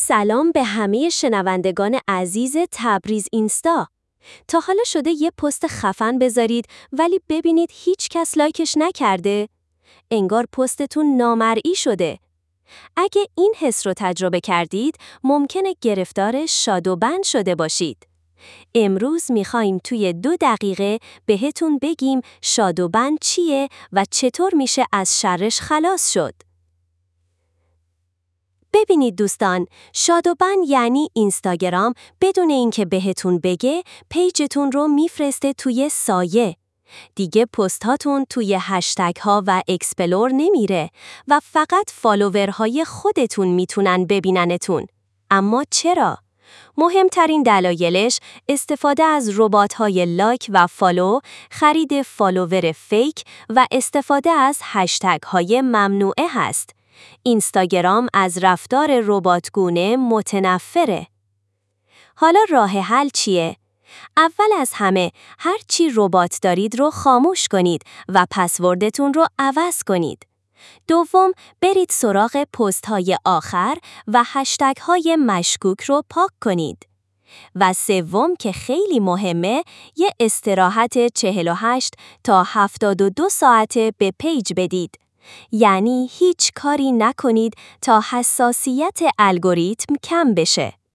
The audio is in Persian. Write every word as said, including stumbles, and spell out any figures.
سلام به همه شنوندگان عزیز تبریز اینستا. تا حالا شده یه پست خفن بذارید ولی ببینید هیچ کس لایکش نکرده؟ انگار پستتون نامرئی شده. اگه این حس رو تجربه کردید ممکنه گرفتار شادو بند شده باشید. امروز میخوایم توی دو دقیقه بهتون بگیم شادو بند چیه و چطور میشه از شرش خلاص شد. ببینید دوستان، شادو بند یعنی اینستاگرام بدون اینکه بهتون بگه پیجتون رو میفرسته توی سایه. دیگه پست هاتون توی هشتگ ها و اکسپلور نمیره و فقط فالوورهای خودتون میتونن ببیننتون. اما چرا؟ مهمترین دلایلش استفاده از ربات‌های لایک و فالو، خرید فالوور فیک و استفاده از هشتگ های ممنوعه هست. اینستاگرام از رفتار رباتگونه متنفره. حالا راه حل چیه؟ اول از همه هر چی ربات دارید رو خاموش کنید و پسوردتون رو عوض کنید. دوم، برید سراغ پست های آخر و هشتگ های مشکوک رو پاک کنید. و سوم که خیلی مهمه، یه استراحت چهل و هشت تا هفتاد و دو ساعته به پیج بدید. یعنی هیچ کاری نکنید تا حساسیت الگوریتم کم بشه.